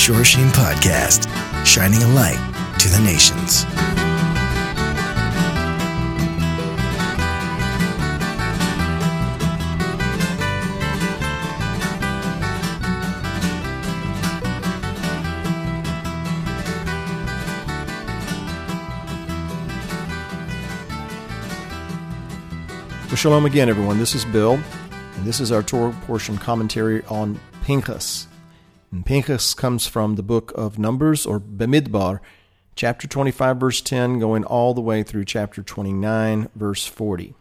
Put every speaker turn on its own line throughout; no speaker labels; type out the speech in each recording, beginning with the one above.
Shore Sheen Podcast, shining a light to the nations.
Well, shalom again, everyone. This is Bill, and this is our Torah portion commentary on Pinchas. And Pinchas comes from the book of Numbers, or Bamidbar, chapter 25, verse 10, going all the way through chapter 29, verse 40.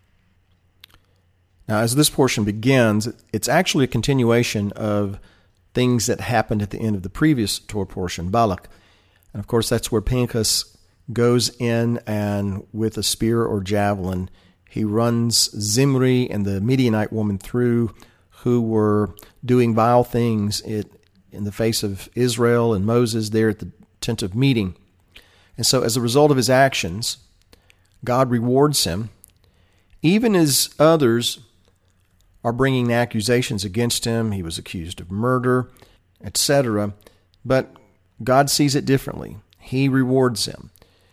Now, as this portion begins, it's actually a continuation of things that happened at the end of the previous Torah portion, Balak. And of course, that's where Pinchas goes in and with a spear or javelin, he runs Zimri and the Midianite woman through, who were doing vile things in the face of Israel and Moses there at the tent of meeting. And so as a result of his actions, God rewards him, even as others are bringing accusations against him. He was accused of murder, etc. But God sees it differently. He rewards him.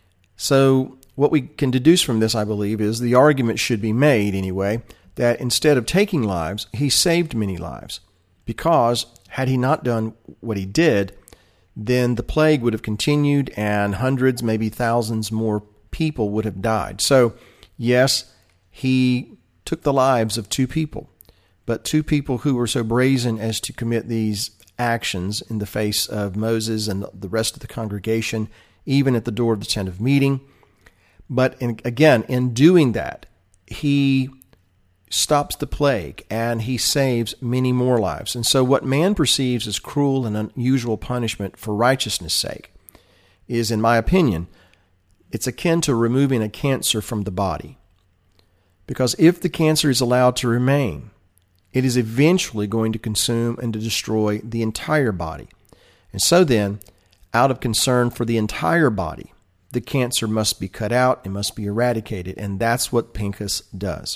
So what we can deduce from this, I believe, is the argument should be made, anyway, that instead of taking lives, he saved many lives. Because had he not done what he did, then the plague would have continued and hundreds, maybe thousands more people would have died. So, yes, he took the lives of two people, but two people who were so brazen as to commit these actions in the face of Moses and the rest of the congregation, even at the door of the tent of meeting. But again, in doing that, he stops the plague and he saves many more lives. And so what man perceives as cruel and unusual punishment for righteousness' sake is, in my opinion, it's akin to removing a cancer from the body. Because if the cancer is allowed to remain, it is eventually going to consume and to destroy the entire body. And so then, out of concern for the entire body, the cancer must be cut out, it must be eradicated, and that's what Pinchas does.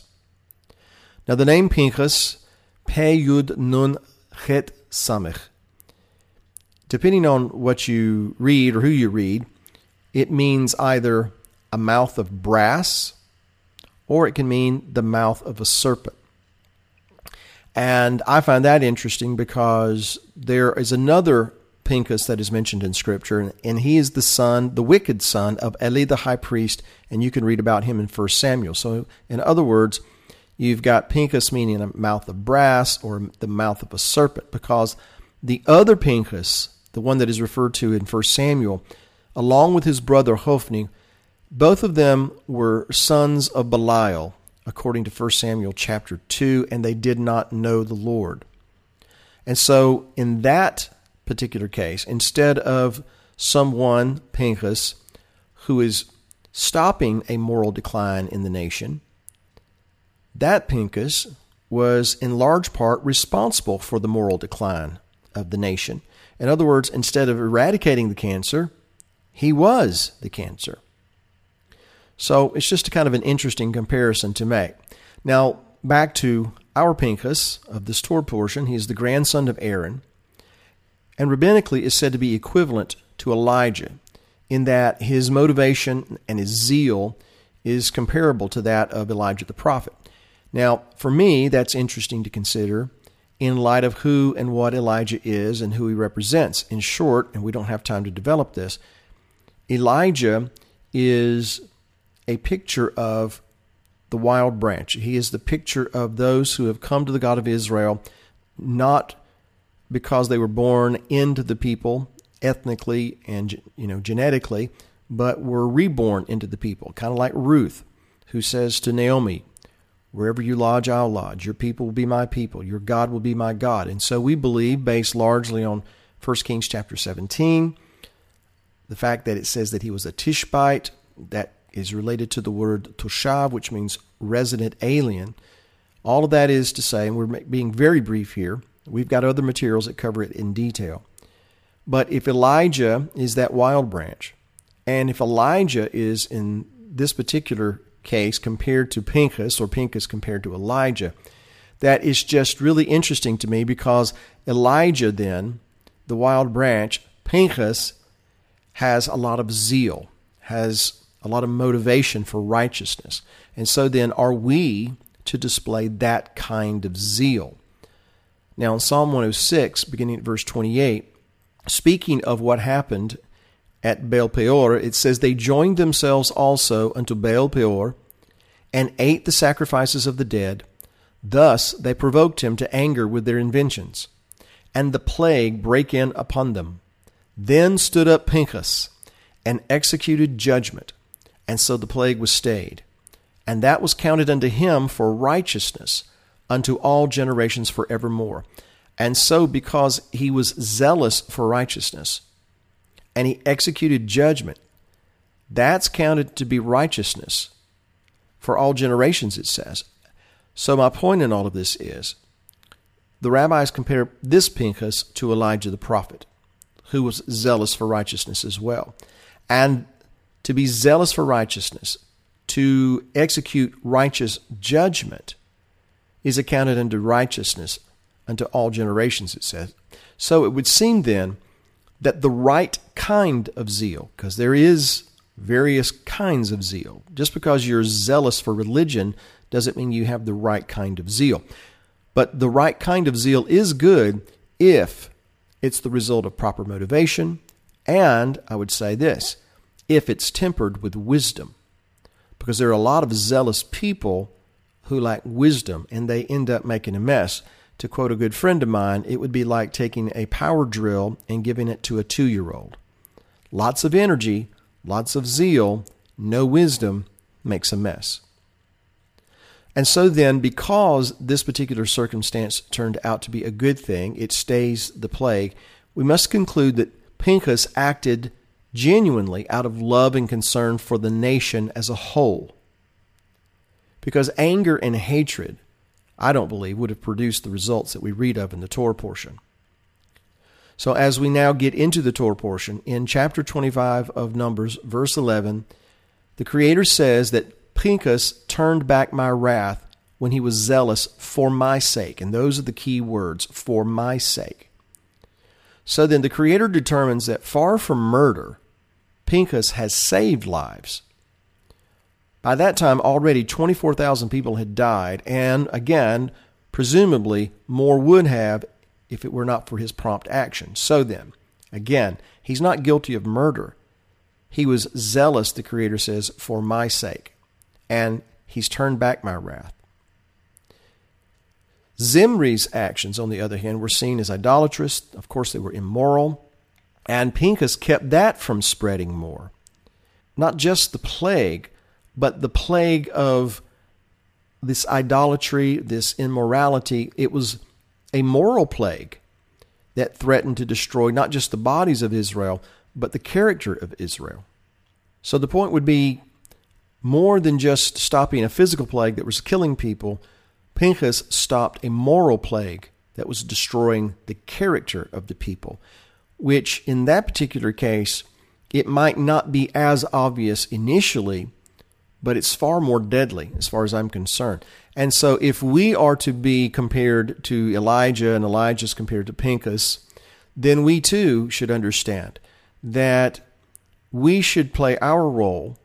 Now the name Pinchas, Pei Yud Nun Chet Samech, depending on what you read or who you read, it means either a mouth of brass or it can mean the mouth of a serpent. And I find that interesting because there is another Pinchas that is mentioned in Scripture, and he is the wicked son of Eli the high priest, and you can read about him in 1 Samuel. So in other words, you've got Pinchas meaning a mouth of brass or the mouth of a serpent, because the other Pinchas, the one that is referred to in 1 Samuel, along with his brother Hophni, both of them were sons of Belial, according to 1 Samuel chapter 2, and they did not know the Lord. And so in that particular case, instead of someone, Pinchas, who is stopping a moral decline in the nation, that Pinchas was in large part responsible for the moral decline of the nation. In other words, instead of eradicating the cancer, he was the cancer. So it's just a kind of an interesting comparison to make. Now, back to our Pinchas of this Torah portion. He is the grandson of Aaron, and rabbinically is said to be equivalent to Elijah in that his motivation and his zeal is comparable to that of Elijah the prophet. Now, for me, that's interesting to consider in light of who and what Elijah is and who he represents. In short, and we don't have time to develop this, Elijah is a picture of the wild branch. He is the picture of those who have come to the God of Israel, not because they were born into the people ethnically and genetically, but were reborn into the people, kind of like Ruth, who says to Naomi, "Wherever you lodge, I'll lodge. Your people will be my people. Your God will be my God." And so we believe, based largely on 1 Kings chapter 17, the fact that it says that he was a Tishbite, that is related to the word Toshav, which means resident alien. All of that is to say, and we're being very brief here, we've got other materials that cover it in detail. But if Elijah is that wild branch, and if Elijah is in this particular case compared to Pinchas, or Pinchas compared to Elijah, that is just really interesting to me, because Elijah then the wild branch, Pinchas has a lot of zeal, has a lot of motivation for righteousness. And so then are we to display that kind of zeal? Now in Psalm 106, beginning at verse 28, speaking of what happened at Baal Peor, it says, "They joined themselves also unto Baal Peor, and ate the sacrifices of the dead. Thus they provoked him to anger with their inventions, and the plague brake in upon them. Then stood up Pinchas, and executed judgment, and so the plague was stayed. And that was counted unto him for righteousness unto all generations forevermore." And so because he was zealous for righteousness, and he executed judgment, that's counted to be righteousness for all generations, it says. So my point in all of this is, the rabbis compare this Pinchas to Elijah the prophet, who was zealous for righteousness as well. And to be zealous for righteousness, to execute righteous judgment, is accounted unto righteousness unto all generations, it says. So it would seem then that the right kind of zeal, because there is various kinds of zeal. Just because you're zealous for religion doesn't mean you have the right kind of zeal. But the right kind of zeal is good if it's the result of proper motivation, and I would say this, if it's tempered with wisdom. Because there are a lot of zealous people who lack wisdom, and they end up making a mess. To quote a good friend of mine, it would be like taking a power drill and giving it to a 2-year-old. Lots of energy, lots of zeal, no wisdom makes a mess. And so then, because this particular circumstance turned out to be a good thing, it stays the plague, we must conclude that Pinchas acted genuinely out of love and concern for the nation as a whole. Because anger and hatred, I don't believe, would have produced the results that we read of in the Torah portion. So as we now get into the Torah portion, in chapter 25 of Numbers, verse 11, the Creator says that Pinchas turned back my wrath when he was zealous for my sake. And those are the key words, for my sake. So then the Creator determines that far from murder, Pinchas has saved lives. By that time, already 24,000 people had died, and again, presumably, more would have if it were not for his prompt action. So then, again, he's not guilty of murder. He was zealous, the Creator says, for my sake, and he's turned back my wrath. Zimri's actions, on the other hand, were seen as idolatrous. Of course, they were immoral, and Pinchas kept that from spreading more. Not just the plague, but the plague of this idolatry, this immorality. It was a moral plague that threatened to destroy not just the bodies of Israel, but the character of Israel. So the point would be more than just stopping a physical plague that was killing people. Pinchas stopped a moral plague that was destroying the character of the people, which in that particular case, it might not be as obvious initially, but it's far more deadly as far as I'm concerned. And so if we are to be compared to Elijah and Elijah's compared to Pinchas, then we too should understand that we should play our role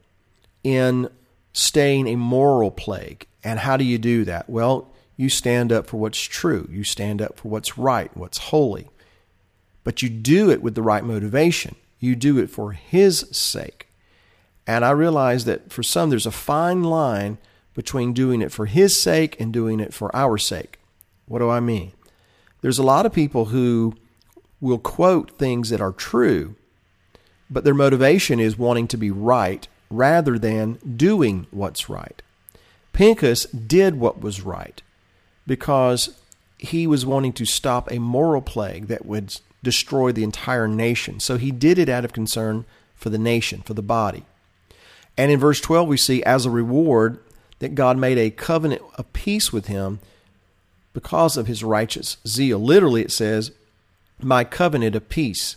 in staying a moral plague. And how do you do that? Well, you stand up for what's true. You stand up for what's right, what's holy. But you do it with the right motivation. You do it for His sake. And I realize that for some, there's a fine line between doing it for His sake and doing it for our sake. What do I mean? There's a lot of people who will quote things that are true, but their motivation is wanting to be right rather than doing what's right. Pinchas did what was right because he was wanting to stop a moral plague that would destroy the entire nation. So he did it out of concern for the nation, for the body. And in verse 12, we see as a reward that God made a covenant of peace with him because of his righteous zeal. Literally, it says, my covenant of peace,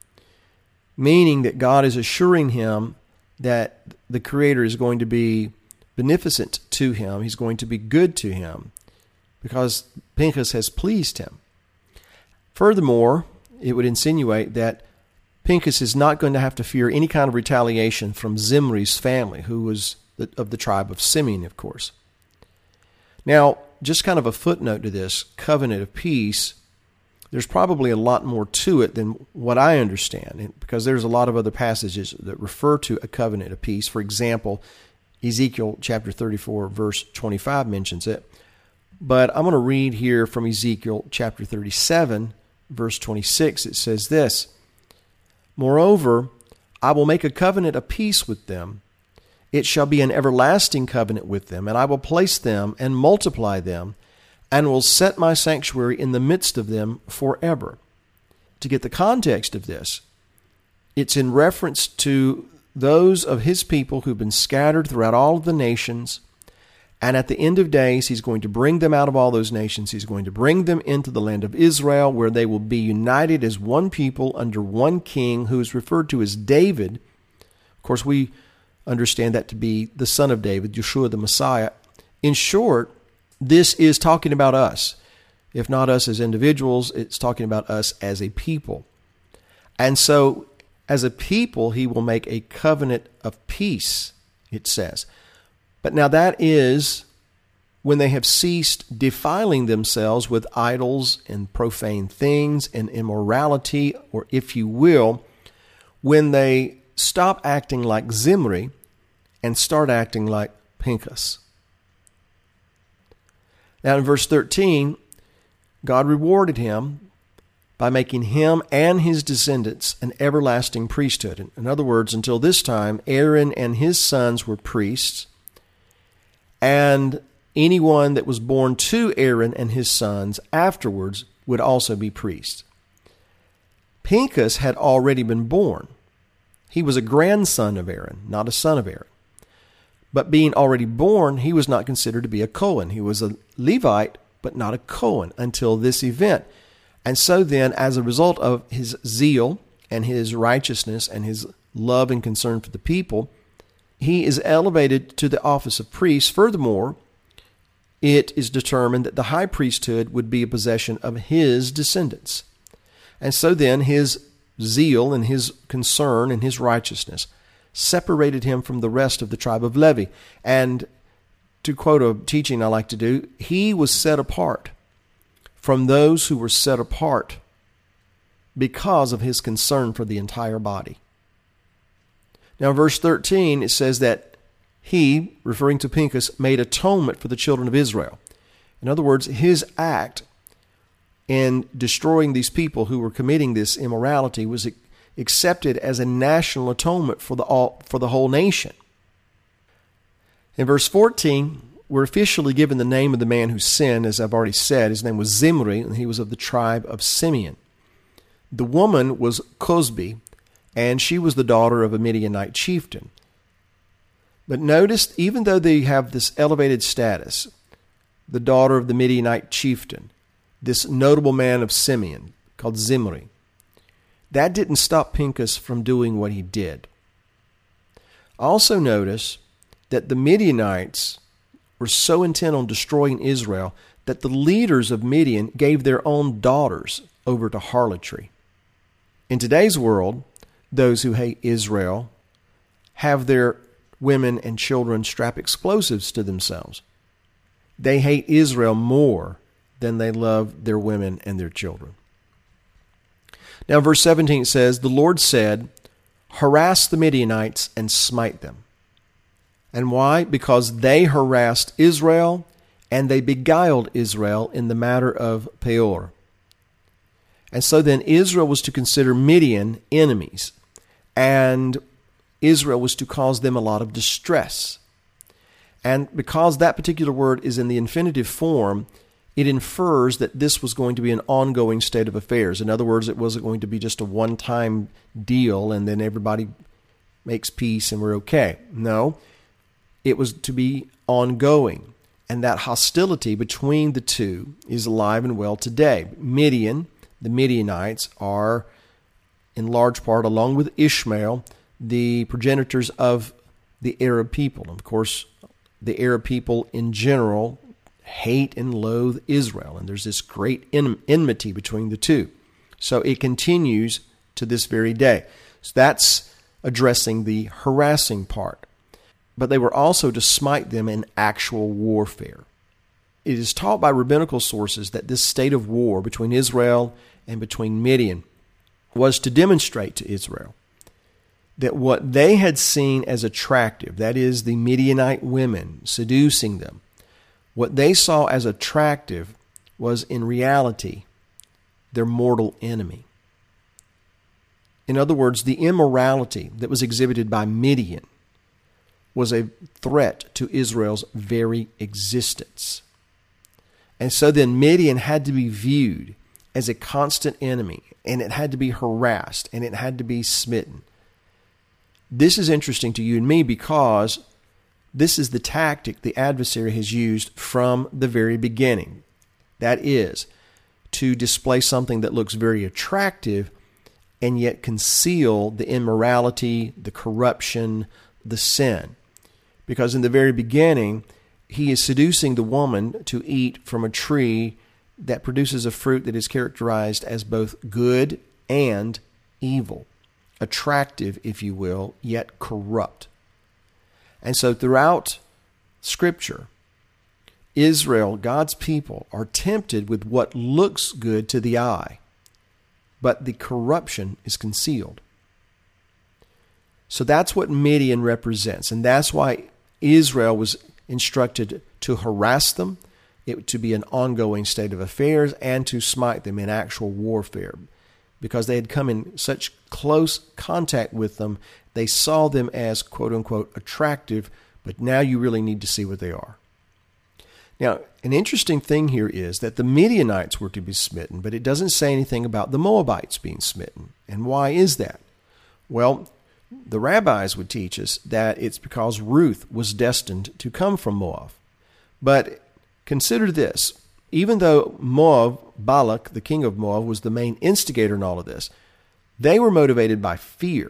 meaning that God is assuring him that the Creator is going to be beneficent to him. He's going to be good to him because Pinchas has pleased him. Furthermore, it would insinuate that Pinchas is not going to have to fear any kind of retaliation from Zimri's family, who was of the tribe of Simeon, of course. Now, just kind of a footnote to this covenant of peace, there's probably a lot more to it than what I understand, because there's a lot of other passages that refer to a covenant of peace. For example, Ezekiel chapter 34, verse 25 mentions it. But I'm going to read here from Ezekiel chapter 37, verse 26. It says this, "Moreover, I will make a covenant of peace with them. It shall be an everlasting covenant with them, and I will place them and multiply them, and will set my sanctuary in the midst of them forever." To get the context of this, it's in reference to those of his people who've been scattered throughout all of the nations, and at the end of days, he's going to bring them out of all those nations. He's going to bring them into the land of Israel, where they will be united as one people under one king, who is referred to as David. Of course, we understand that to be the son of David, Yeshua the Messiah. In short, this is talking about us. If not us as individuals, it's talking about us as a people. And so, as a people, he will make a covenant of peace, it says. But now that is when they have ceased defiling themselves with idols and profane things and immorality, or if you will, when they stop acting like Zimri and start acting like Pinchas. Now in verse 13, God rewarded him by making him and his descendants an everlasting priesthood. In other words, until this time, Aaron and his sons were priests, and anyone that was born to Aaron and his sons afterwards would also be priests. Pinchas had already been born. He was a grandson of Aaron, not a son of Aaron. But being already born, he was not considered to be a Cohen. He was a Levite, but not a Cohen until this event. And so then, as a result of his zeal and his righteousness and his love and concern for the people, he is elevated to the office of priest. Furthermore, it is determined that the high priesthood would be a possession of his descendants. And so then his zeal and his concern and his righteousness separated him from the rest of the tribe of Levi. And to quote a teaching I like to do, he was set apart from those who were set apart because of his concern for the entire body. Now, in verse 13, it says that he, referring to Pinchas, made atonement for the children of Israel. In other words, his act in destroying these people who were committing this immorality was accepted as a national atonement for the whole nation. In verse 14, we're officially given the name of the man who sinned, as I've already said. His name was Zimri, and he was of the tribe of Simeon. The woman was Cosbi, and she was the daughter of a Midianite chieftain. But notice, even though they have this elevated status, the daughter of the Midianite chieftain, this notable man of Simeon called Zimri, that didn't stop Pinchas from doing what he did. Also notice that the Midianites were so intent on destroying Israel that the leaders of Midian gave their own daughters over to harlotry. In today's world, those who hate Israel have their women and children strap explosives to themselves. They hate Israel more than they love their women and their children. Now, verse 17 says, "The Lord said, harass the Midianites and smite them." And why? Because they harassed Israel and they beguiled Israel in the matter of Peor. And so then Israel was to consider Midian enemies, and Israel was to cause them a lot of distress. And because that particular word is in the infinitive form, it infers that this was going to be an ongoing state of affairs. In other words, it wasn't going to be just a one-time deal and then everybody makes peace and we're okay. No, it was to be ongoing. And that hostility between the two is alive and well today. Midian, the Midianites, are in large part, along with Ishmael, the progenitors of the Arab people. Of course, the Arab people in general hate and loathe Israel, and there's this great enmity between the two. So it continues to this very day. So that's addressing the harassing part. But they were also to smite them in actual warfare. It is taught by rabbinical sources that this state of war between Israel and between Midian was to demonstrate to Israel that what they had seen as attractive, that is the Midianite women seducing them, what they saw as attractive was in reality their mortal enemy. In other words, the immorality that was exhibited by Midian was a threat to Israel's very existence. And so then Midian had to be viewed as a constant enemy, and it had to be harassed, and it had to be smitten. This is interesting to you and me because this is the tactic the adversary has used from the very beginning. That is, to display something that looks very attractive and yet conceal the immorality, the corruption, the sin. Because in the very beginning, he is seducing the woman to eat from a tree that produces a fruit that is characterized as both good and evil. Attractive, if you will, yet corrupt. And so throughout Scripture, Israel, God's people, are tempted with what looks good to the eye, but the corruption is concealed. So that's what Midian represents, and that's why Israel was instructed to harass them, it to be an ongoing state of affairs, and to smite them in actual warfare. Because they had come in such close contact with them, they saw them as quote-unquote attractive, but now you really need to see what they are. Now, an interesting thing here is that the Midianites were to be smitten, but it doesn't say anything about the Moabites being smitten. And why is that? Well, the rabbis would teach us that it's because Ruth was destined to come from Moab. But consider this. Even though Moab, Balak, the king of Moab, was the main instigator in all of this, they were motivated by fear.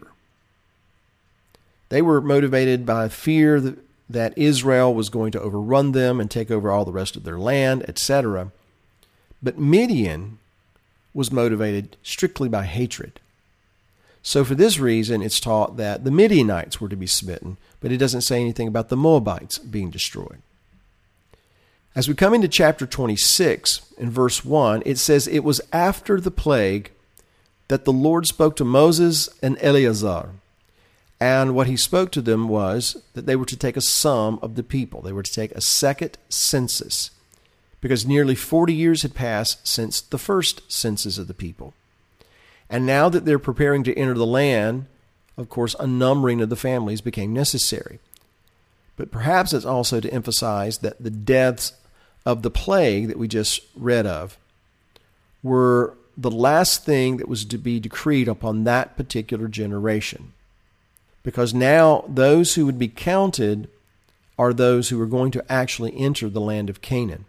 They were motivated by fear that Israel was going to overrun them and take over all the rest of their land, etc. But Midian was motivated strictly by hatred. So for this reason, it's taught that the Midianites were to be smitten, but it doesn't say anything about the Moabites being destroyed. As we come into chapter 26, in verse 1, it says, "It was after the plague that the Lord spoke to Moses and Eleazar. And what he spoke to them was that they were to take a sum of the people. They were to take a second census, because nearly 40 years had passed since the first census of the people. And now that they're preparing to enter the land, of course, a numbering of the families became necessary. But perhaps it's also to emphasize that the deaths of the plague that we just read of were the last thing that was to be decreed upon that particular generation. Because now those who would be counted are those who are going to actually enter the land of Canaan.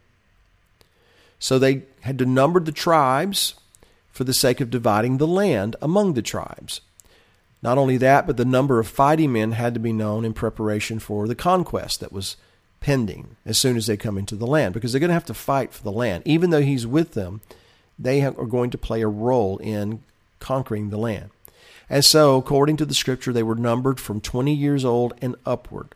So they had to number the tribes for the sake of dividing the land among the tribes. Not only that, but the number of fighting men had to be known in preparation for the conquest that was pending as soon as they come into the land, because they're going to have to fight for the land. Even though he's with them, they are going to play a role in conquering the land. And so, according to the Scripture, they were numbered from 20 years old and upward.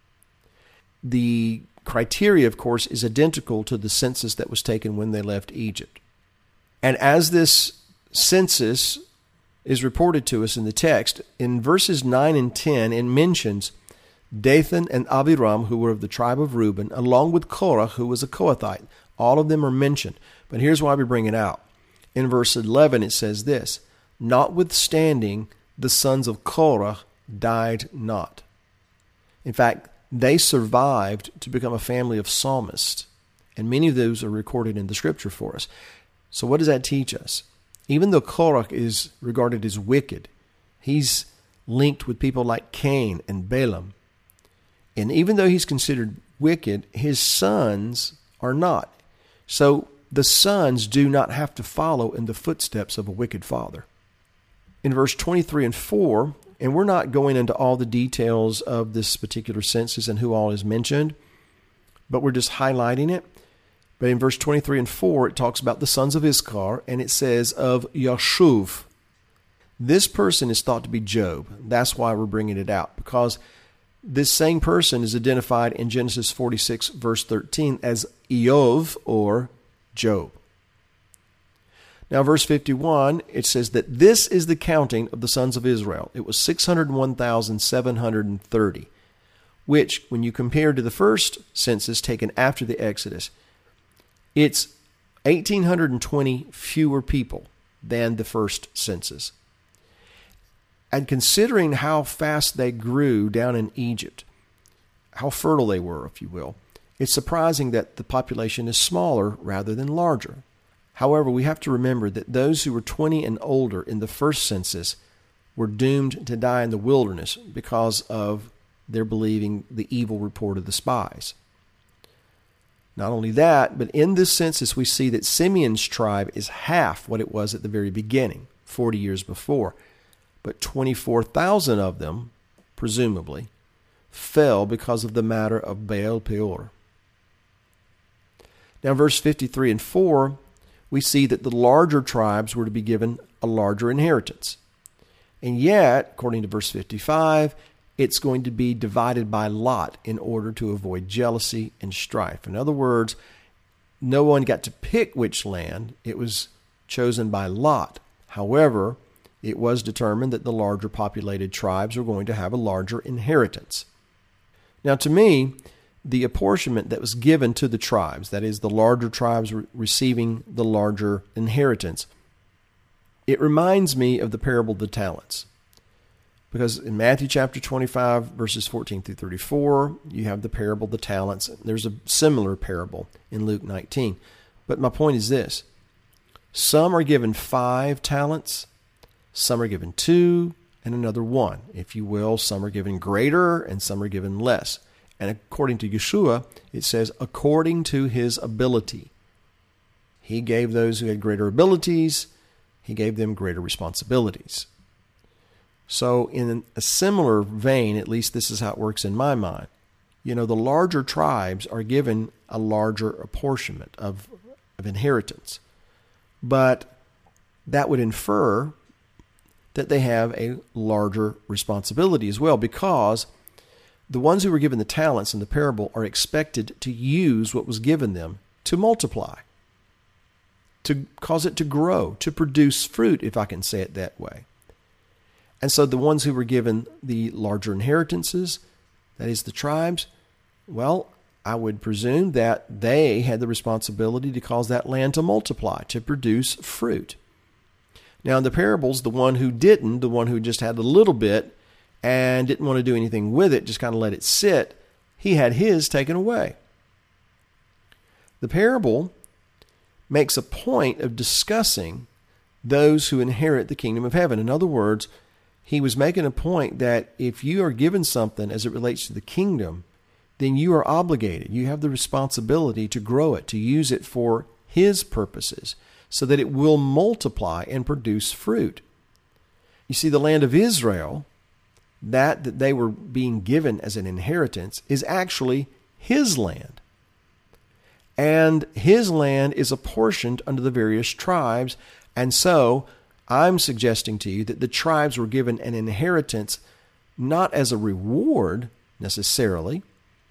The criteria, of course, is identical to the census that was taken when they left Egypt. And as this census is reported to us in the text, in verses 9 and 10, it mentions Dathan and Abiram, who were of the tribe of Reuben, along with Korah, who was a Kohathite. All of them are mentioned. But here's why we bring it out. In verse 11, it says this, "Notwithstanding, the sons of Korah died not." In fact, they survived to become a family of psalmists, and many of those are recorded in the Scripture for us. So what does that teach us? Even though Korah is regarded as wicked, he's linked with people like Cain and Balaam. And even though he's considered wicked, his sons are not. So the sons do not have to follow in the footsteps of a wicked father. In verse 23 and 4, and we're not going into all the details of this particular census and who all is mentioned, but we're just highlighting it. But in verse 23 and 4, it talks about the sons of Issachar, and it says of Yashuv. This person is thought to be Job. That's why we're bringing it out, because this same person is identified in Genesis 46, verse 13, as Eov, or Job. Now, verse 51, it says that this is the counting of the sons of Israel. It was 601,730, which, when you compare to the first census taken after the Exodus, it's 1,820 fewer people than the first census. And considering how fast they grew down in Egypt, how fertile they were, if you will, it's surprising that the population is smaller rather than larger. However, we have to remember that those who were 20 and older in the first census were doomed to die in the wilderness because of their believing the evil report of the spies. Not only that, but in this census we see that Simeon's tribe is half what it was at the very beginning, 40 years before. But 24,000 of them, presumably, fell because of the matter of Baal Peor. Now, verse 53 and 4, we see that the larger tribes were to be given a larger inheritance. And yet, according to verse 55, it's going to be divided by lot in order to avoid jealousy and strife. In other words, no one got to pick which land. It was chosen by lot. However, it was determined that the larger populated tribes were going to have a larger inheritance. Now, to me, the apportionment that was given to the tribes, that is, the larger tribes receiving the larger inheritance, it reminds me of the parable of the talents. Because in Matthew chapter 25, verses 14 through 34, you have the parable of the talents. There's a similar parable in Luke 19. But my point is this. Some are given 5 talents, some are given 2, and another 1. If you will, some are given greater and some are given less. And according to Yeshua, it says, according to his ability. He gave those who had greater abilities, he gave them greater responsibilities. So in a similar vein, at least this is how it works in my mind, the larger tribes are given a larger apportionment of inheritance. But that would infer that they have a larger responsibility as well, because the ones who were given the talents in the parable are expected to use what was given them to multiply, to cause it to grow, to produce fruit, if I can say it that way. And so the ones who were given the larger inheritances, that is the tribes, well, I would presume that they had the responsibility to cause that land to multiply, to produce fruit. Now in the parables, the one who didn't, the one who just had a little bit and didn't want to do anything with it, just kind of let it sit, he had his taken away. The parable makes a point of discussing those who inherit the kingdom of heaven. In other words, he was making a point that if you are given something as it relates to the kingdom, then you are obligated. You have the responsibility to grow it, to use it for his purposes, so that it will multiply and produce fruit. You see, the land of Israel, that they were being given as an inheritance, is actually his land. And his land is apportioned under the various tribes, and so I'm suggesting to you that the tribes were given an inheritance not as a reward necessarily,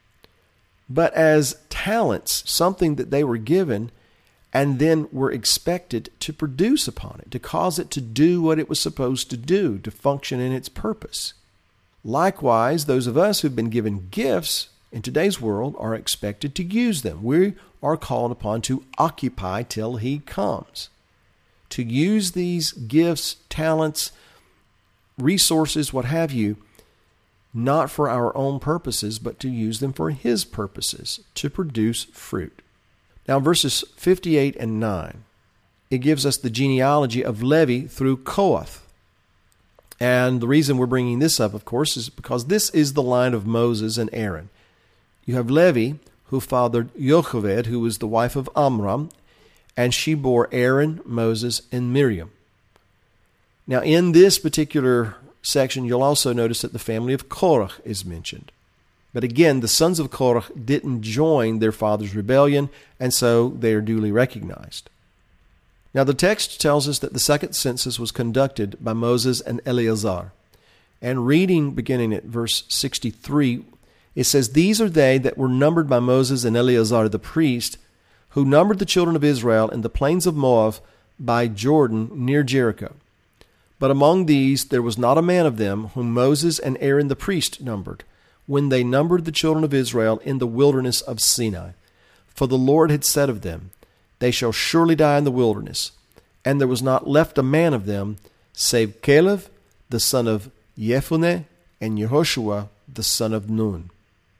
but as talents, something that they were given and then were expected to produce upon it, to cause it to do what it was supposed to do, to function in its purpose. Likewise, those of us who've been given gifts in today's world are expected to use them. We are called upon to occupy till he comes, to use these gifts, talents, resources, what have you, not for our own purposes, but to use them for his purposes, to produce fruit. Now, verses 58 and 9, it gives us the genealogy of Levi through Kohath. And the reason we're bringing this up, of course, is because this is the line of Moses and Aaron. You have Levi, who fathered Jochebed, who was the wife of Amram, and she bore Aaron, Moses, and Miriam. Now, in this particular section, you'll also notice that the family of Korah is mentioned. But again, the sons of Korah didn't join their father's rebellion, and so they are duly recognized. Now, the text tells us that the second census was conducted by Moses and Eleazar. And reading beginning at verse 63, it says, "These are they that were numbered by Moses and Eleazar the priest, who numbered the children of Israel in the plains of Moab by Jordan near Jericho. But among these there was not a man of them whom Moses and Aaron the priest numbered, when they numbered the children of Israel in the wilderness of Sinai. For the Lord had said of them, They shall surely die in the wilderness. And there was not left a man of them, save Caleb, the son of Jephunneh, and Yehoshua, the son of Nun."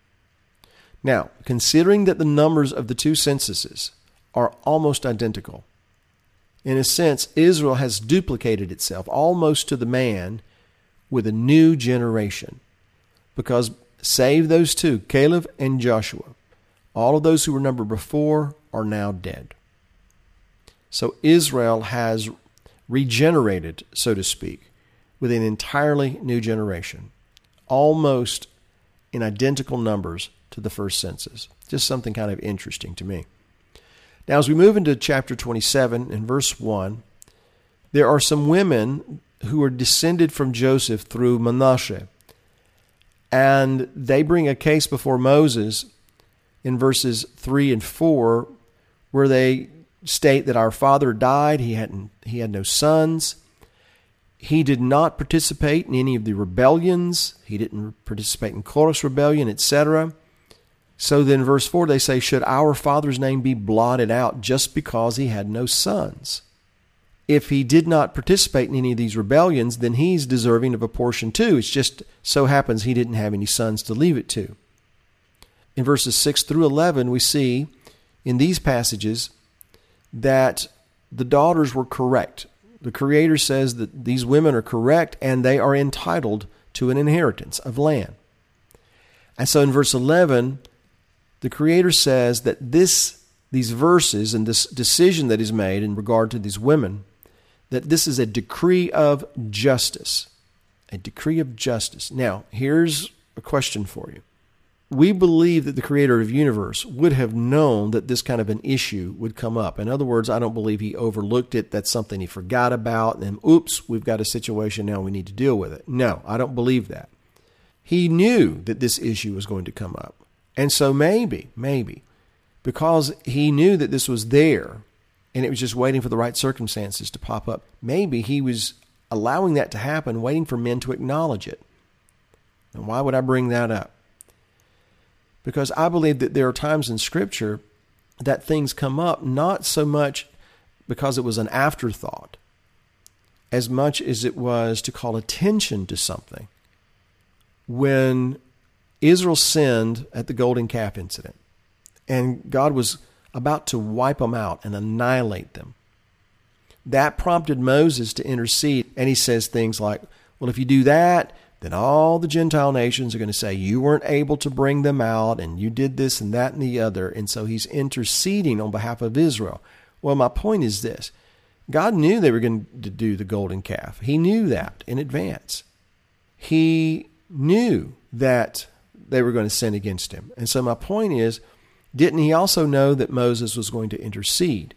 Now, considering that the numbers of the two censuses are almost identical, in a sense, Israel has duplicated itself almost to the man with a new generation. Because save those two, Caleb and Joshua, all of those who were numbered before are now dead. So Israel has regenerated, so to speak, with an entirely new generation, almost in identical numbers to the first census. Just something kind of interesting to me. Now, as we move into chapter 27 and verse 1, there are some women who are descended from Joseph through Manasseh, and they bring a case before Moses in verses 3 and 4, where they state that our father died, he had no sons, he did not participate in any of the rebellions, he didn't participate in Korah's rebellion, etc. So then verse 4, they say, should our father's name be blotted out just because he had no sons? If he did not participate in any of these rebellions, then he's deserving of a portion too. It just so happens he didn't have any sons to leave it to. In verses 6 through 11, we see in these passages that the daughters were correct. The Creator says that these women are correct and they are entitled to an inheritance of land. And so in verse 11, the Creator says that these verses and this decision that is made in regard to these women, that this is a decree of justice. A decree of justice. Now, here's a question for you. We believe that the Creator of the universe would have known that this kind of an issue would come up. In other words, I don't believe he overlooked it. That's something he forgot about. And oops, we've got a situation now, we need to deal with it. No, I don't believe that. He knew that this issue was going to come up. And so maybe, because he knew that this was there and it was just waiting for the right circumstances to pop up, maybe he was allowing that to happen, waiting for men to acknowledge it. And why would I bring that up? Because I believe that there are times in Scripture that things come up not so much because it was an afterthought, as much as it was to call attention to something. When Israel sinned at the golden calf incident, and God was about to wipe them out and annihilate them, that prompted Moses to intercede, and he says things like, well, if you do that, then all the Gentile nations are going to say you weren't able to bring them out and you did this and that and the other. And so he's interceding on behalf of Israel. Well, my point is this. God knew they were going to do the golden calf. He knew that in advance. He knew that they were going to sin against him. And so my point is, didn't he also know that Moses was going to intercede?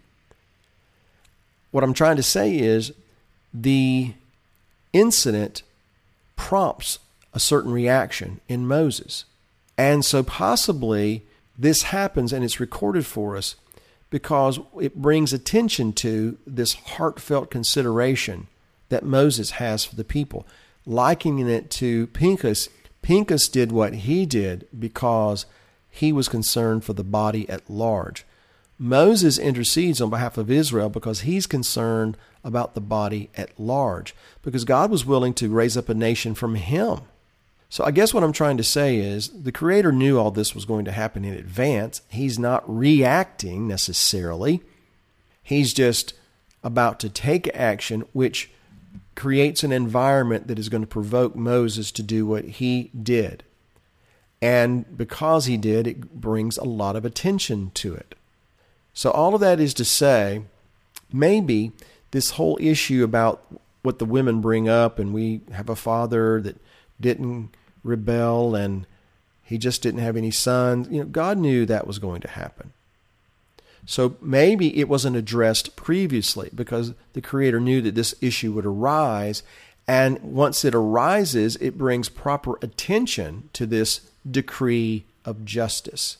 What I'm trying to say is the incident prompts a certain reaction in Moses. And so possibly this happens and it's recorded for us because it brings attention to this heartfelt consideration that Moses has for the people, likening it to Pinchas. Pinchas did what he did because he was concerned for the body at large. Moses intercedes on behalf of Israel because he's concerned about the body at large, because God was willing to raise up a nation from him. So I guess what I'm trying to say is the Creator knew all this was going to happen in advance. He's not reacting necessarily. He's just about to take action, which creates an environment that is going to provoke Moses to do what he did. And because he did, it brings a lot of attention to it. So all of that is to say, maybe this whole issue about what the women bring up, and we have a father that didn't rebel and He just didn't have any sons. God knew that was going to happen. So maybe it wasn't addressed previously because the Creator knew that this issue would arise. And once it arises, it brings proper attention to this decree of justice,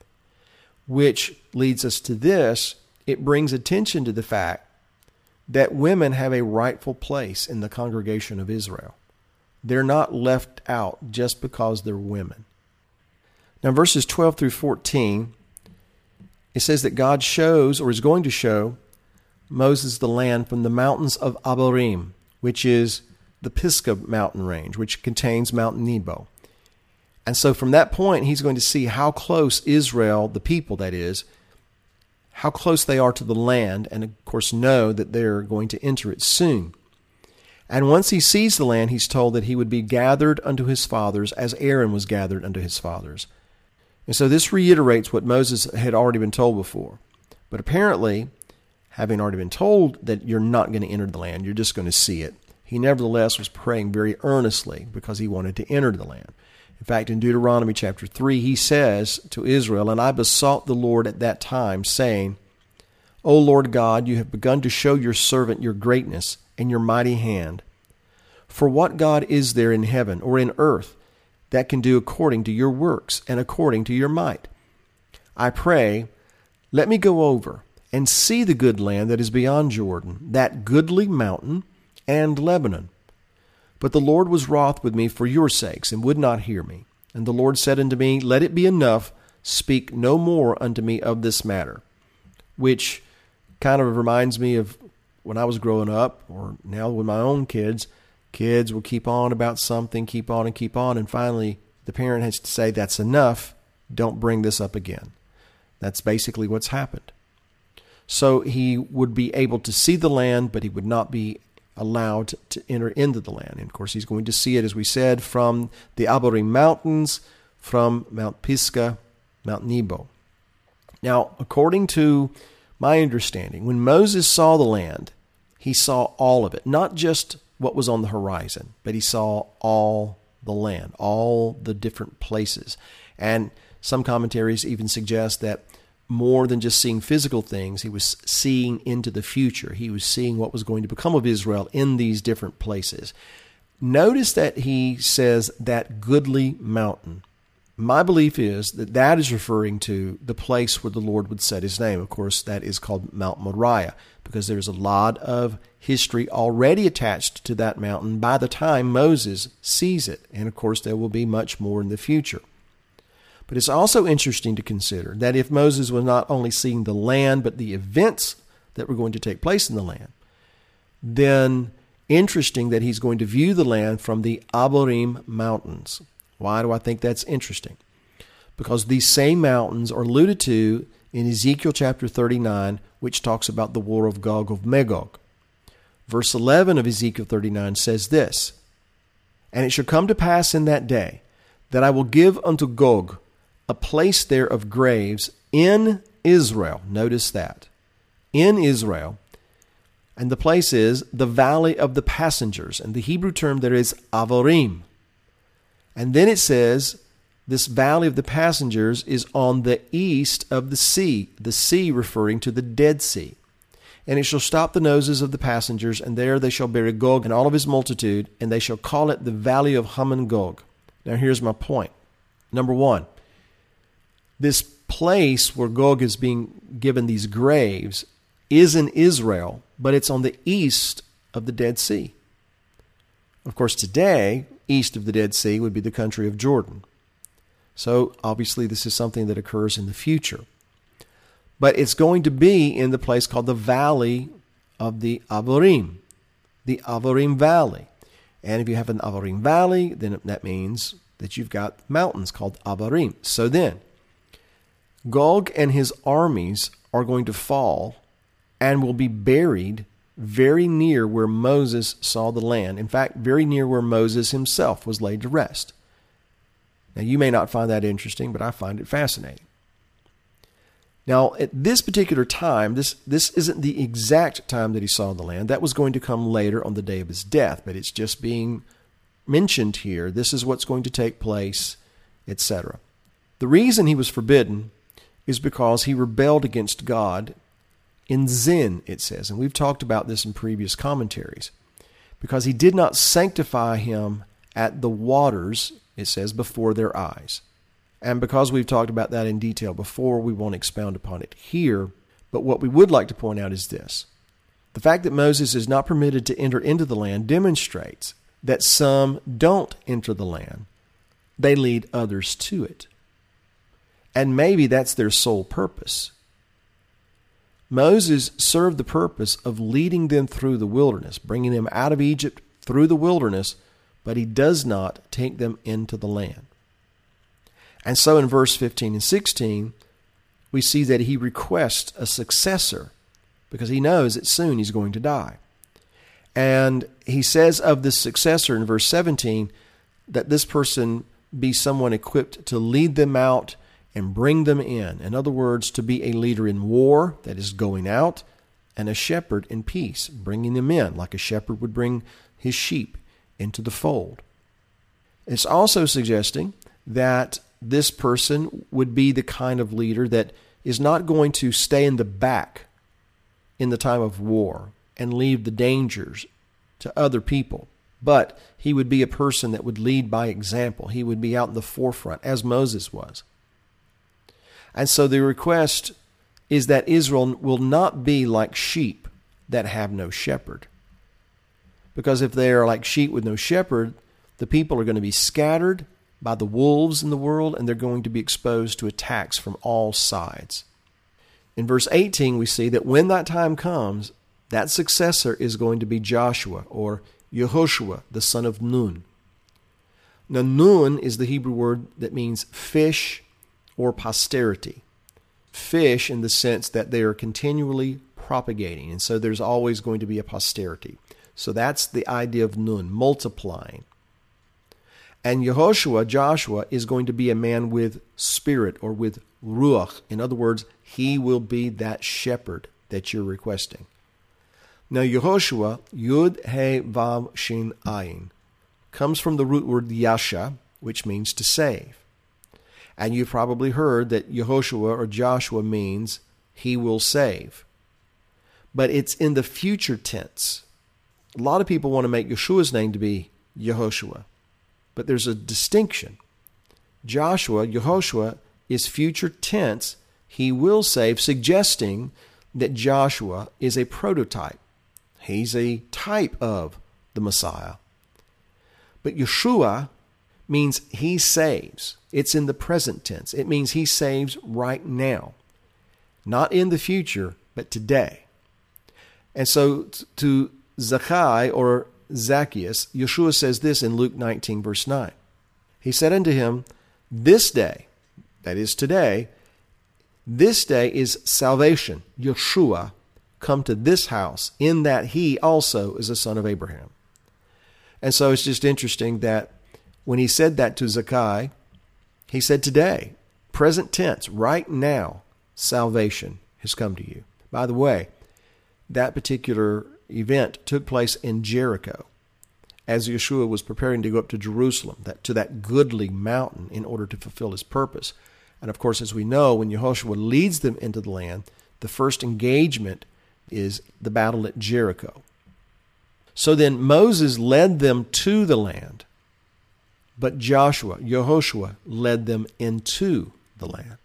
which leads us to this. It brings attention to the fact that women have a rightful place in the congregation of Israel. They're not left out just because they're women. Now, verses 12 through 14, it says that God shows, or is going to show, Moses the land from the mountains of Abarim, which is the Pisgah mountain range, which contains Mount Nebo. And so from that point, he's going to see how close Israel, the people that is, how close they are to the land, and of course know that they're going to enter it soon. And once he sees the land, he's told that he would be gathered unto his fathers as Aaron was gathered unto his fathers. And so this reiterates what Moses had already been told before. But apparently, having already been told that you're not going to enter the land, you're just going to see it, he nevertheless was praying very earnestly because he wanted to enter the land. In fact, in Deuteronomy chapter 3, he says to Israel, "And I besought the Lord at that time, saying, O Lord God, you have begun to show your servant your greatness and your mighty hand. For what God is there in heaven or in earth that can do according to your works and according to your might? I pray, let me go over and see the good land that is beyond Jordan, that goodly mountain and Lebanon. But the Lord was wroth with me for your sakes, and would not hear me. And the Lord said unto me, Let it be enough, speak no more unto me of this matter." Which kind of reminds me of when I was growing up, or now with my own kids will keep on about something, keep on, and finally the parent has to say, that's enough, don't bring this up again. That's basically what's happened. So he would be able to see the land, but he would not be allowed to enter into the land. And of course, he's going to see it, as we said, from the Abarim Mountains, from Mount Pisgah, Mount Nebo. Now, according to my understanding, when Moses saw the land, he saw all of it, not just what was on the horizon, but he saw all the land, all the different places. And some commentaries even suggest that more than just seeing physical things, he was seeing into the future. He was seeing what was going to become of Israel in these different places. Notice that he says that goodly mountain. My belief is that that is referring to the place where the Lord would set his name. Of course, that is called Mount Moriah, because there's a lot of history already attached to that mountain by the time Moses sees it. And of course, there will be much more in the future. But it's also interesting to consider that if Moses was not only seeing the land, but the events that were going to take place in the land, then interesting that he's going to view the land from the Abarim Mountains. Why do I think that's interesting? Because these same mountains are alluded to in Ezekiel chapter 39, which talks about the war of Gog of Magog. Verse 11 of Ezekiel 39 says this, "And it shall come to pass in that day that I will give unto Gog a place there of graves in Israel." Notice that. In Israel. And the place is the Valley of the Passengers. And the Hebrew term there is Avarim. And then it says this Valley of the Passengers is on the east of the sea referring to the Dead Sea. "And it shall stop the noses of the passengers, and there they shall bury Gog and all of his multitude, and they shall call it the Valley of Haman Gog." Now here's my point. Number one, this place where Gog is being given these graves is in Israel, but it's on the east of the Dead Sea. Of course, today, east of the Dead Sea would be the country of Jordan. So obviously this is something that occurs in the future. But it's going to be in the place called the Valley of the Avarim Valley. And if you have an Avarim Valley, then that means that you've got mountains called Avarim. So then, Gog and his armies are going to fall and will be buried very near where Moses saw the land. In fact, very near where Moses himself was laid to rest. Now, you may not find that interesting, but I find it fascinating. Now, at this particular time, this isn't the exact time that he saw the land. That was going to come later on the day of his death, but it's just being mentioned here. This is what's going to take place etc. The reason he was forbidden is because he rebelled against God in Zin, it says, and we've talked about this in previous commentaries, because he did not sanctify him at the waters, it says, before their eyes. And because we've talked about that in detail before, we won't expound upon it here, but what we would like to point out is this. The fact that Moses is not permitted to enter into the land demonstrates that some don't enter the land. They lead others to it. And maybe that's their sole purpose. Moses served the purpose of leading them through the wilderness, bringing them out of Egypt through the wilderness, but he does not take them into the land. And so in verse 15 and 16, we see that he requests a successor because he knows that soon he's going to die. And he says of this successor in verse 17 that this person be someone equipped to lead them out and bring them in. In other words, to be a leader in war, that is going out, and a shepherd in peace, bringing them in, like a shepherd would bring his sheep into the fold. It's also suggesting that this person would be the kind of leader that is not going to stay in the back in the time of war and leave the dangers to other people, but he would be a person that would lead by example. He would be out in the forefront, as Moses was. And so the request is that Israel will not be like sheep that have no shepherd. Because if they are like sheep with no shepherd, the people are going to be scattered by the wolves in the world, and they're going to be exposed to attacks from all sides. In verse 18, we see that when that time comes, that successor is going to be Joshua, or Yehoshua, the son of Nun. Now, Nun is the Hebrew word that means fish or posterity. Fish in the sense that they are continually propagating, and so there's always going to be a posterity. So that's the idea of Nun, multiplying. And Yehoshua, Joshua, is going to be a man with spirit or with ruach. In other words, he will be that shepherd that you're requesting. Now, Yehoshua, Yud, He, Vav, Shin, Ayin, comes from the root word yasha, which means to save. And you've probably heard that Yehoshua or Joshua means he will save. But it's in the future tense. A lot of people want to make Yeshua's name to be Yehoshua. But there's a distinction. Joshua, Yehoshua, is future tense. He will save, suggesting that Joshua is a prototype. He's a type of the Messiah. But Yeshua means he saves. It's in the present tense. It means he saves right now. Not in the future, but today. And so to Zacchaeus or Zacchaeus, Yeshua says this in Luke 19, verse 9. He said unto him, this day, that is today, this day is salvation, Yeshua, come to this house, in that he also is a son of Abraham. And so it's just interesting that when he said that to Zacchaeus, he said today, present tense, right now, salvation has come to you. By the way, that particular event took place in Jericho as Yeshua was preparing to go up to Jerusalem, to that goodly mountain in order to fulfill his purpose. And of course, as we know, when Yehoshua leads them into the land, the first engagement is the battle at Jericho. So then Moses led them to the land, but Joshua, Yehoshua, led them into the land.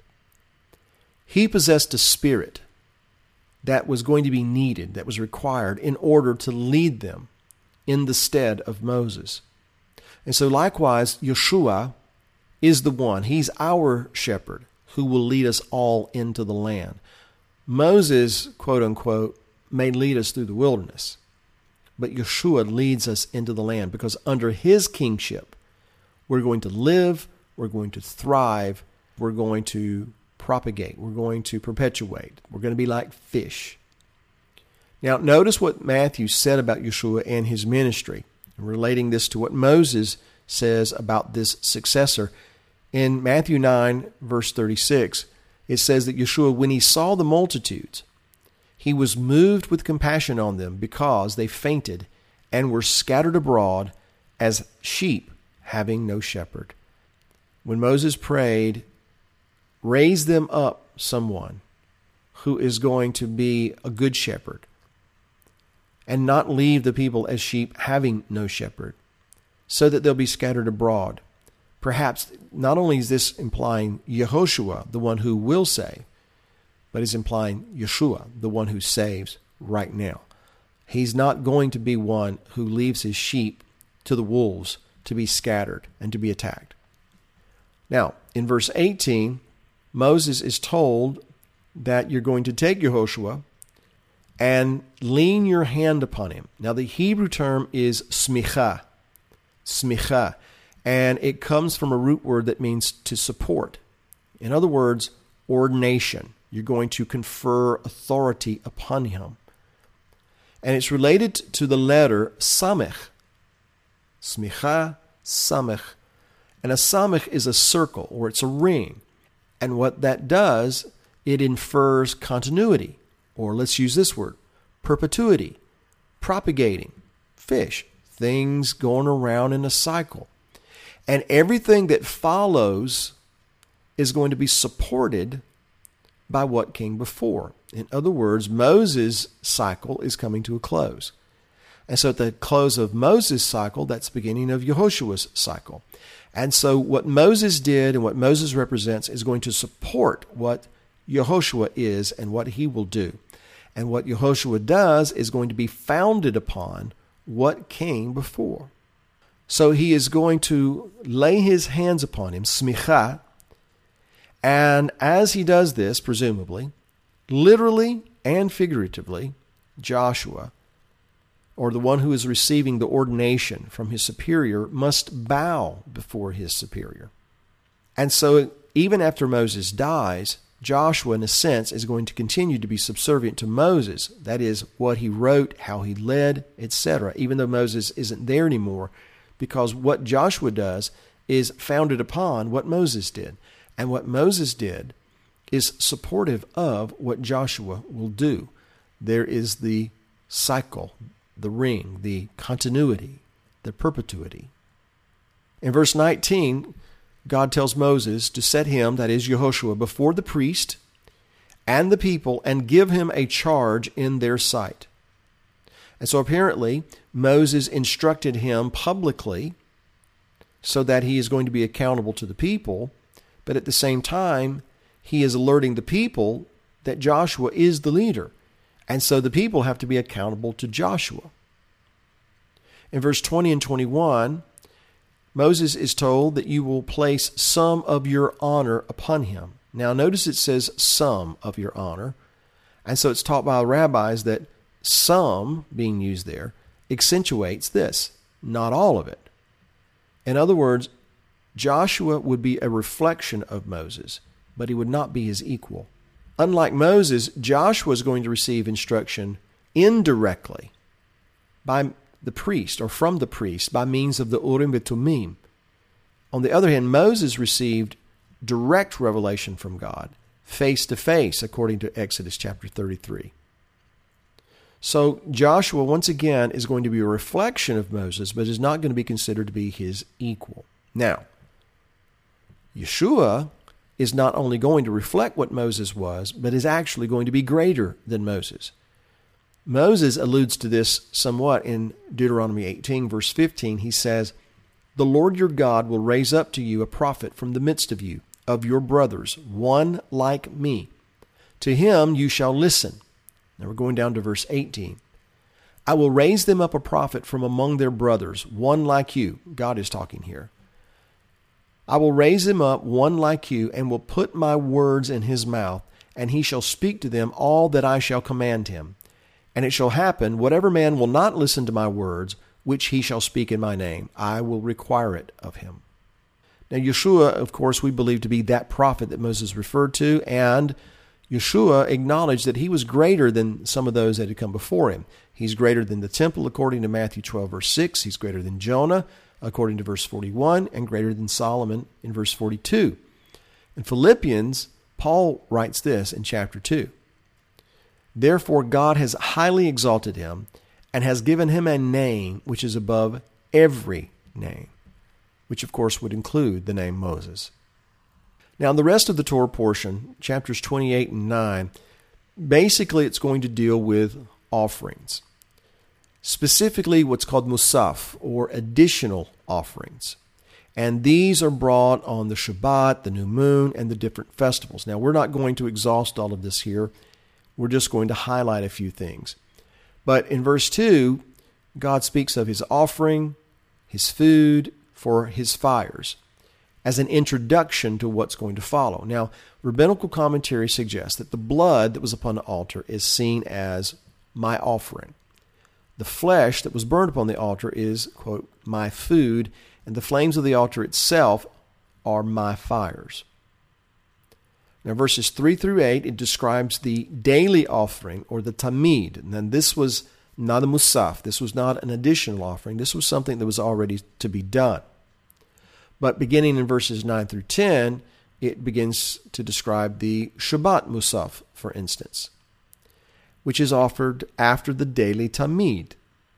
He possessed a spirit that was going to be needed, that was required in order to lead them in the stead of Moses. And so likewise, Yeshua is the one. He's our shepherd who will lead us all into the land. Moses, quote unquote, may lead us through the wilderness, but Yeshua leads us into the land because under his kingship, we're going to live, we're going to thrive, we're going to propagate, we're going to perpetuate, we're going to be like fish. Now, notice what Matthew said about Yeshua and his ministry, relating this to what Moses says about this successor. In Matthew 9, verse 36, it says that Yeshua, when he saw the multitudes, he was moved with compassion on them because they fainted and were scattered abroad as sheep having no shepherd. when Moses prayed, raise them up someone who is going to be a good shepherd and not leave the people as sheep having no shepherd, so that they'll be scattered abroad. Perhaps not only is this implying Yehoshua, the one who will save, but is implying Yeshua, the one who saves right now. He's not going to be one who leaves his sheep to the wolves to be scattered and to be attacked. Now, in verse 18, Moses is told that you're going to take Yehoshua and lean your hand upon him. Now, the Hebrew term is smicha, and it comes from a root word that means to support. In other words, ordination. You're going to confer authority upon him. And it's related to the letter samech. Smicha, samech. And a samech is a circle, or it's a ring. And what that does, it infers continuity, or let's use this word, perpetuity, propagating, fish, things going around in a cycle. And everything that follows is going to be supported by what came before. In other words, Moses' cycle is coming to a close. And so at the close of Moses' cycle, that's the beginning of Yehoshua's cycle. And so what Moses did and what Moses represents is going to support what Yehoshua is and what he will do. And what Yehoshua does is going to be founded upon what came before. So he is going to lay his hands upon him, smicha, and as he does this, presumably, literally and figuratively, Joshua, or the one who is receiving the ordination from his superior, must bow before his superior. And so even after Moses dies, Joshua, in a sense, is going to continue to be subservient to Moses. That is, what he wrote, how he led, etc., even though Moses isn't there anymore, because what Joshua does is founded upon what Moses did. And what Moses did is supportive of what Joshua will do. There is the cycle, the ring, the continuity, the perpetuity. In verse 19, God tells Moses to set him, that is Yehoshua, before the priest and the people and give him a charge in their sight. And so apparently Moses instructed him publicly so that he is going to be accountable to the people, but at the same time, he is alerting the people that Joshua is the leader. And so the people have to be accountable to Joshua. In verse 20 and 21, Moses is told that you will place some of your honor upon him. Now notice it says some of your honor. And so it's taught by the rabbis that some, being used there, accentuates this, not all of it. In other words, Joshua would be a reflection of Moses, but he would not be his equal. Unlike Moses, Joshua is going to receive instruction indirectly by the priest or from the priest by means of the Urim and Tumim. On the other hand, Moses received direct revelation from God, face to face, according to Exodus chapter 33. So Joshua, once again, is going to be a reflection of Moses, but is not going to be considered to be his equal. Now, Yeshua is not only going to reflect what Moses was, but is actually going to be greater than Moses. Moses alludes to this somewhat in Deuteronomy 18, verse 15. He says, "The Lord your God will raise up to you a prophet from the midst of you, of your brothers, one like me. To him you shall listen." Now we're going down to verse 18. "I will raise them up a prophet from among their brothers, one like you." God is talking here. "I will raise him up, one like you, and will put my words in his mouth, and he shall speak to them all that I shall command him. And it shall happen, whatever man will not listen to my words, which he shall speak in my name, I will require it of him." Now, Yeshua, of course, we believe to be that prophet that Moses referred to, and Yeshua acknowledged that he was greater than some of those that had come before him. He's greater than the temple, according to Matthew 12, verse 6. He's greater than Jonah, according to verse 41, and greater than Solomon in verse 42. In Philippians, Paul writes this in chapter 2. "Therefore God has highly exalted him and has given him a name which is above every name." which of course would include the name Moses. Now, in the rest of the Torah portion, chapters 28 and 9, basically it's going to deal with offerings, specifically what's called musaf, or additional offerings. And these are brought on the Shabbat, the new moon, and the different festivals. Now, we're not going to exhaust all of this here. We're just going to highlight a few things. But in verse 2, God speaks of his offering, his food for his fires, as an introduction to what's going to follow. Now, rabbinical commentary suggests that the blood that was upon the altar is seen as my offering. The flesh that was burned upon the altar is, quote, my food, and the flames of the altar itself are my fires. Now, verses 3 through 8, it describes the daily offering, or the tamid. And then this was not a musaf. This was not an additional offering. This was something that was already to be done. But beginning in verses 9 through 10, it begins to describe the Shabbat musaf, for instance, which is offered after the daily tamid.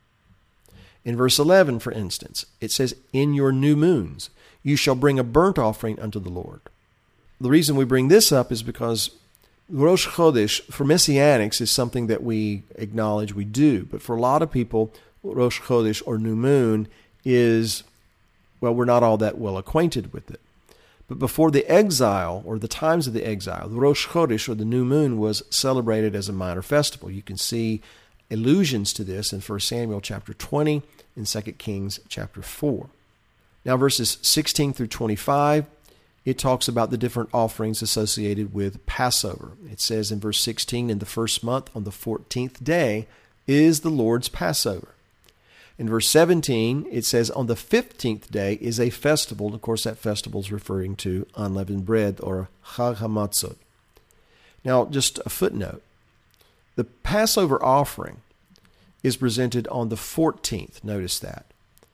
In verse 11, for instance, it says, in your new moons, you shall bring a burnt offering unto the Lord. The reason we bring this up is because Rosh Chodesh, for Messianics, is something that we acknowledge we do. But for a lot of people, Rosh Chodesh, or new moon, is, well, we're not all that well acquainted with it. But before the exile, or the times of the exile, the Rosh Chodesh, or the new moon, was celebrated as a minor festival. You can see allusions to this in 1 Samuel chapter 20 and 2 Kings chapter 4. Now, verses 16 through 25, it talks about the different offerings associated with Passover. It says in verse 16, in the first month, on the 14th day, is the Lord's Passover. In verse 17, it says on the 15th day is a festival. Of course, that festival is referring to unleavened bread, or Chag HaMatzot. Now, just a footnote. The Passover offering is presented on the 14th. Notice that.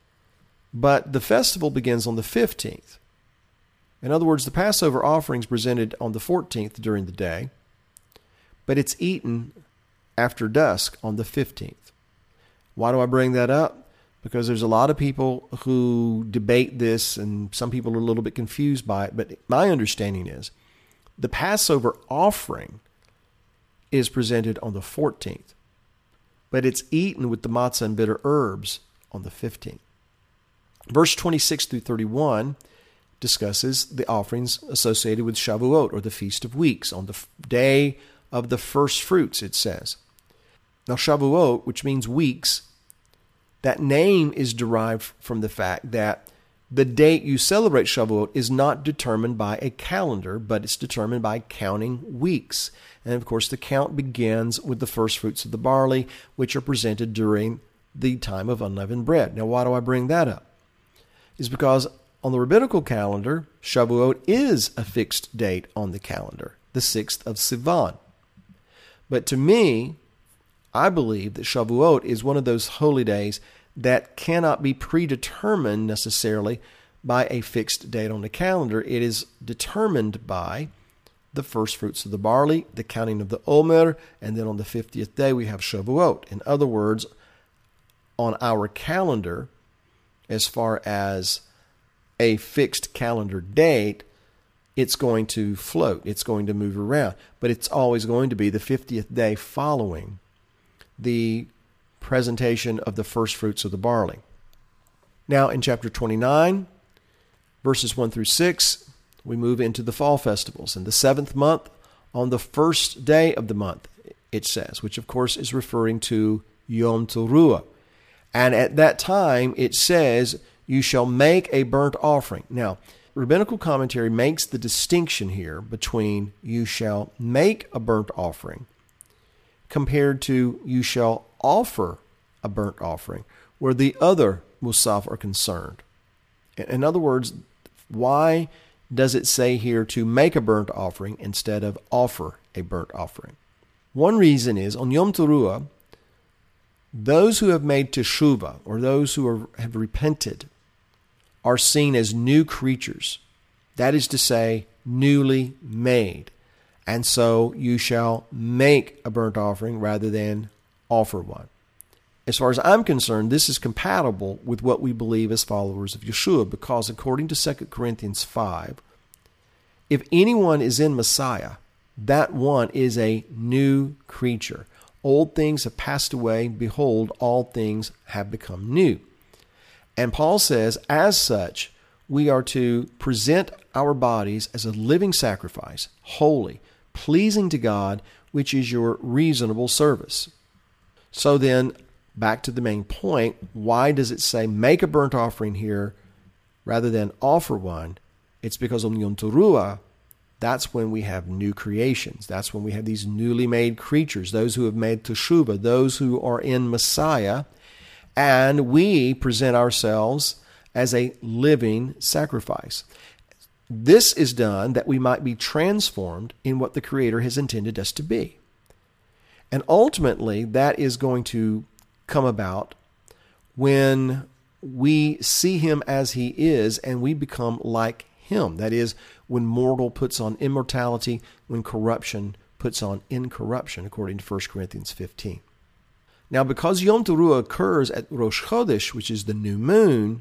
But the festival begins on the 15th. In other words, the Passover offering is presented on the 14th during the day, but it's eaten after dusk on the 15th. Why do I bring that up? Because there's a lot of people who debate this, and some people are a little bit confused by it, but my understanding is the Passover offering is presented on the 14th, but it's eaten with the matzah and bitter herbs on the 15th. Verse 26 through 31 discusses the offerings associated with Shavuot, or the Feast of Weeks, on the day of the first fruits, it says. Now, Shavuot, which means weeks, that name is derived from the fact that the date you celebrate Shavuot is not determined by a calendar, but it's determined by counting weeks. And of course, the count begins with the first fruits of the barley, which are presented during the time of unleavened bread. Now, why do I bring that up? It's because on the rabbinical calendar, Shavuot is a fixed date on the calendar, the 6th of Sivan. But to me, I believe that Shavuot is one of those holy days that cannot be predetermined necessarily by a fixed date on the calendar. It is determined by the first fruits of the barley, the counting of the Omer, and then on the 50th day we have Shavuot. In other words, on our calendar, as far as a fixed calendar date, it's going to float. It's going to move around. But it's always going to be the 50th day following the presentation of the first fruits of the barley. Now, in chapter 29, verses 1 through 6, we move into the fall festivals. In the 7th month, on the first day of the month, it says, which of course is referring to Yom Teruah. And at that time, it says, you shall make a burnt offering. Now, rabbinical commentary makes the distinction here between you shall make a burnt offering compared to you shall offer a burnt offering, where the other musaf are concerned. In other words, why does it say here to make a burnt offering instead of offer a burnt offering? One reason is on Yom Teruah, those who have made teshuvah, or those who have repented, are seen as new creatures. That is to say, newly made. And so you shall make a burnt offering rather than offer one. As far as I'm concerned, this is compatible with what we believe as followers of Yeshua, because according to 2 Corinthians 5, if anyone is in Messiah, that one is a new creature. Old things have passed away. Behold, all things have become new. And Paul says, as such, we are to present our bodies as a living sacrifice, holy, pleasing to God, which is your reasonable service. So then, back to the main point, why does it say make a burnt offering here rather than offer one? It's because on Yom Teruah, that's when we have new creations. That's when we have these newly made creatures, those who have made teshuvah, those who are in Messiah, and we present ourselves as a living sacrifice. This is done that we might be transformed in what the Creator has intended us to be. And ultimately, that is going to come about when we see Him as He is and we become like Him. That is, when mortal puts on immortality, when corruption puts on incorruption, according to 1 Corinthians 15. Now, because Yom Teruah occurs at Rosh Chodesh, which is the new moon,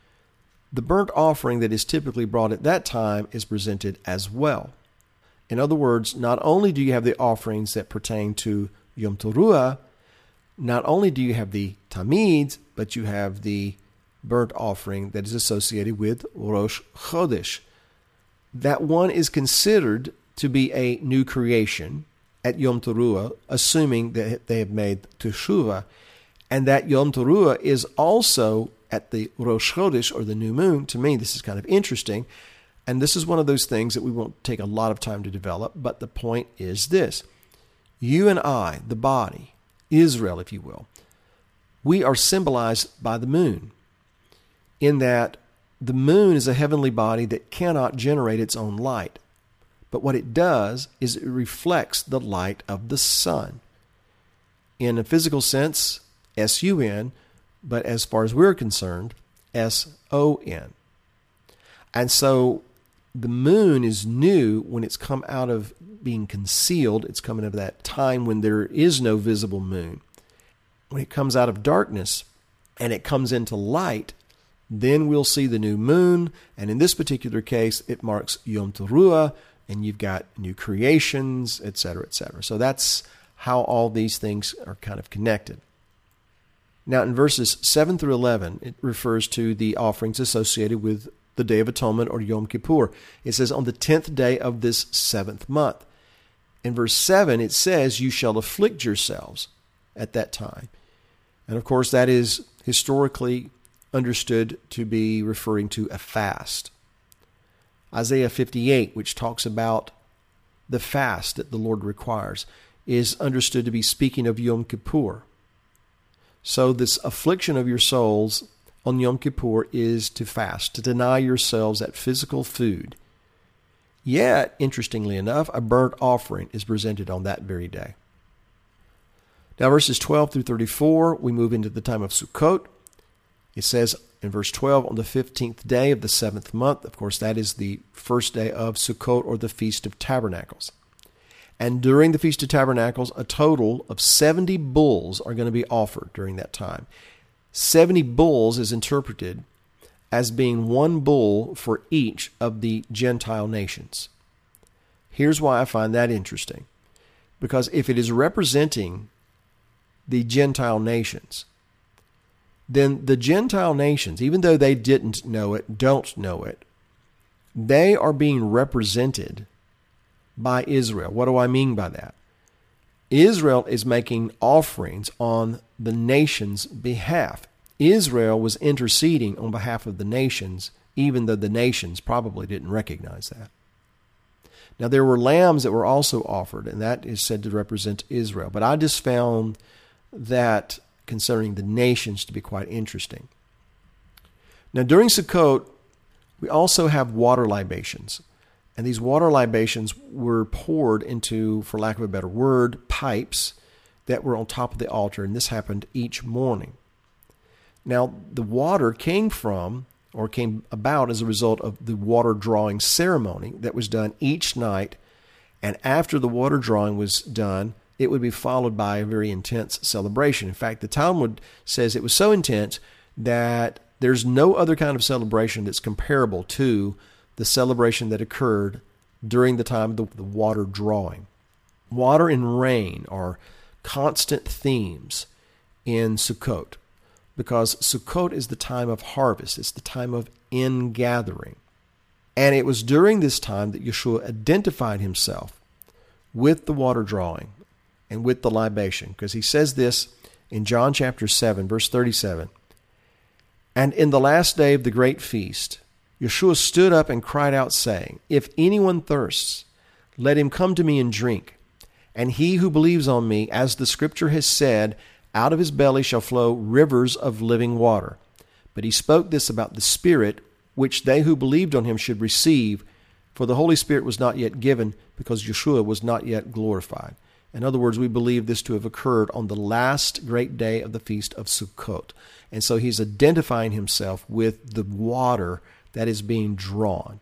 the burnt offering that is typically brought at that time is presented as well. In other words, not only do you have the offerings that pertain to Yom Teruah, not only do you have the Tamid, but you have the burnt offering that is associated with Rosh Chodesh. That one is considered to be a new creation at Yom Teruah, assuming that they have made Teshuvah, and that Yom Teruah is also at the Rosh Chodesh, or the new moon. To me, this is kind of interesting, and this is one of those things that we won't take a lot of time to develop, but the point is this. You and I, the body, Israel, if you will, we are symbolized by the moon, in that the moon is a heavenly body that cannot generate its own light. But what it does is it reflects the light of the sun. In a physical sense, S-U-N, but as far as we're concerned, S-O-N. And so the moon is new when it's come out of being concealed. It's coming out of that time when there is no visible moon. When it comes out of darkness and it comes into light, then we'll see the new moon. And in this particular case, it marks Yom Teruah, and you've got new creations, etc., etc. So that's how all these things are kind of connected. Now, in verses 7 through 11, it refers to the offerings associated with the Day of Atonement, or Yom Kippur. It says, on the 10th day of this 7th month. In verse 7, it says, you shall afflict yourselves at that time. And of course, that is historically understood to be referring to a fast. Isaiah 58, which talks about the fast that the Lord requires, is understood to be speaking of Yom Kippur. So this affliction of your souls on Yom Kippur is to fast, to deny yourselves that physical food. Yet, interestingly enough, a burnt offering is presented on that very day. Now, verses 12 through 34, we move into the time of Sukkot. It says in verse 12, on the 15th day of the 7th month, of course, that is the first day of Sukkot, or the Feast of Tabernacles. And during the Feast of Tabernacles, a total of 70 bulls are going to be offered during that time. 70 bulls is interpreted as being one bull for each of the Gentile nations. Here's why I find that interesting. Because if it is representing the Gentile nations, then the Gentile nations, even though they didn't know it, don't know it, they are being represented by Israel. What do I mean by that? Israel is making offerings on the nation's behalf. Israel was interceding on behalf of the nations, even though the nations probably didn't recognize that. Now, there were lambs that were also offered, and that is said to represent Israel. But I just found that concerning the nations to be quite interesting. Now, during Sukkot, we also have water libations. And these water libations were poured into, for lack of a better word, pipes that were on top of the altar. And this happened each morning. Now, the water came about as a result of the water drawing ceremony that was done each night. And after the water drawing was done, it would be followed by a very intense celebration. In fact, the Talmud says it was so intense that there's no other kind of celebration that's comparable to the celebration that occurred during the time of the water drawing. Water and rain are constant themes in Sukkot, because Sukkot is the time of harvest. It's the time of ingathering. And it was during this time that Yeshua identified himself with the water drawing and with the libation, because he says this in John chapter 7, verse 37. And in the last day of the great feast, Yeshua stood up and cried out, saying, If anyone thirsts, let him come to me and drink. And he who believes on me, as the scripture has said, out of his belly shall flow rivers of living water. But he spoke this about the Spirit, which they who believed on him should receive, for the Holy Spirit was not yet given, because Yeshua was not yet glorified. In other words, we believe this to have occurred on the last great day of the Feast of Sukkot. And so he's identifying himself with the water that is being drawn.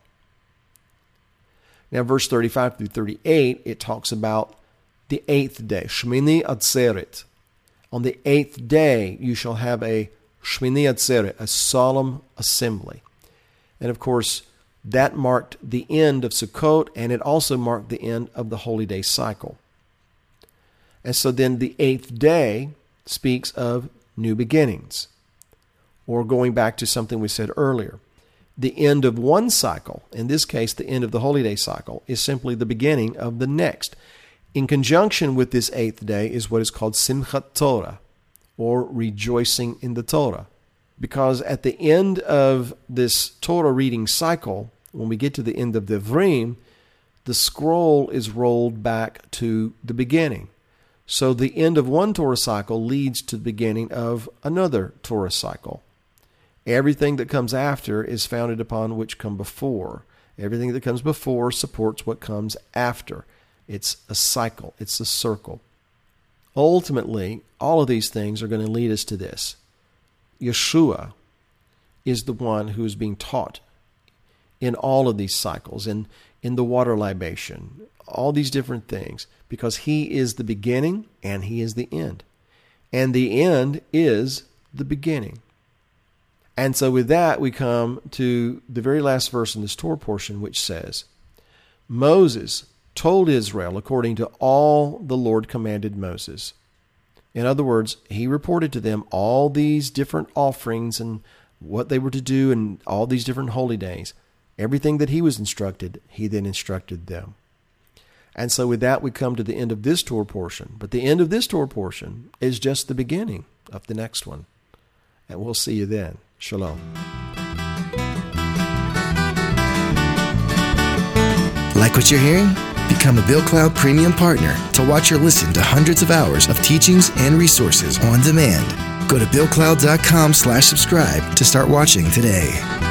Now, verse 35 through 38, it talks about the 8th day, Shmini Atzeret. On the 8th day, you shall have a Shmini Atzeret, a solemn assembly. And of course, that marked the end of Sukkot, and it also marked the end of the Holy Day cycle. And so then the 8th day speaks of new beginnings, or going back to something we said earlier. The end of one cycle, in this case the end of the Holy Day cycle, is simply the beginning of the next. In conjunction with this 8th day is what is called Simchat Torah, or rejoicing in the Torah. Because at the end of this Torah reading cycle, when we get to the end of the Devarim, the scroll is rolled back to the beginning. So the end of one Torah cycle leads to the beginning of another Torah cycle. Everything that comes after is founded upon which come before. Everything that comes before supports what comes after. It's a cycle. It's a circle. Ultimately, all of these things are going to lead us to this. Yeshua is the one who is being taught in all of these cycles, in the water libation, all these different things, because he is the beginning and he is the end. And the end is the beginning. And so with that, we come to the very last verse in this Torah portion, which says, Moses told Israel according to all the Lord commanded Moses. In other words, he reported to them all these different offerings and what they were to do and all these different holy days. Everything that he was instructed, he then instructed them. And so with that, we come to the end of this Torah portion. But the end of this Torah portion is just the beginning of the next one. And we'll see you then. Shalom.
Like what you're hearing? Become a Bill Cloud Premium Partner to watch or listen to hundreds of hours of teachings and resources on demand. Go to BillCloud.com/subscribe to start watching today.